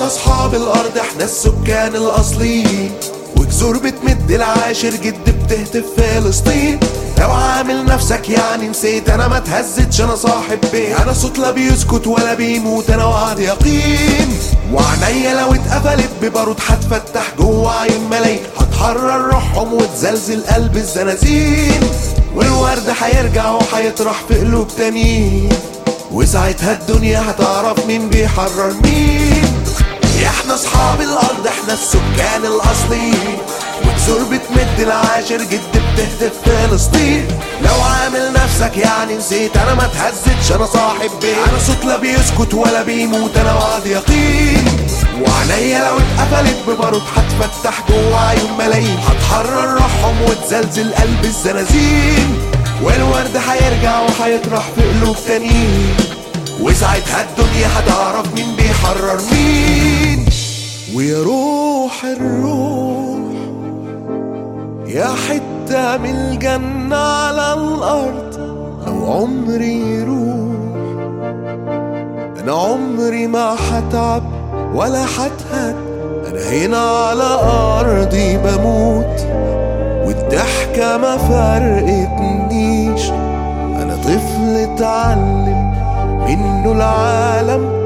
احنا اصحاب الارض، احنا السكان الاصليين، وجذور بتمد العاشر جد بتهتف فلسطين. لو عامل نفسك يعني نسيت، انا ما تهزتش، انا صاحب بيت، انا صوت لا بيسكت ولا بيموت، انا وعد يقين. وعنيا لو اتقفلت ببارود هتفتح جوه عين ملايين، هتحرر روحهم وتزلزل قلب الزنازين، والورد هيرجع وهيطرح في قلوب تانيين، وساعتها الدنيا هتعرف مين بيحرر مين. احنا اصحاب الارض، احنا السكان الاصليين، وجذور بتمد العاشر جد بتهتف فلسطين. لو عامل نفسك يعني نسيت، انا ما تهزتش، انا صاحب بيت، انا صوت لا بيسكت ولا بيموت، انا وعد يقين. وعنيا لو اتقفلت ببارود هتفتح جوه عيون ملايين، هتحرر روحهم وتزلزل قلب الزنازين، والورد هيرجع وهيطرح في قلوب تانيين، وساعتها الدنيا هتعرف مين بيحرر مين. ويا روح الروح يا حتة من الجنة على الأرض، لو عمري يروح أنا عمري ما هتعب ولا هتهد، أنا هنا على أرضي بموت، والضحكة ما فرقتنيش، أنا طفل اتعلم منه العالم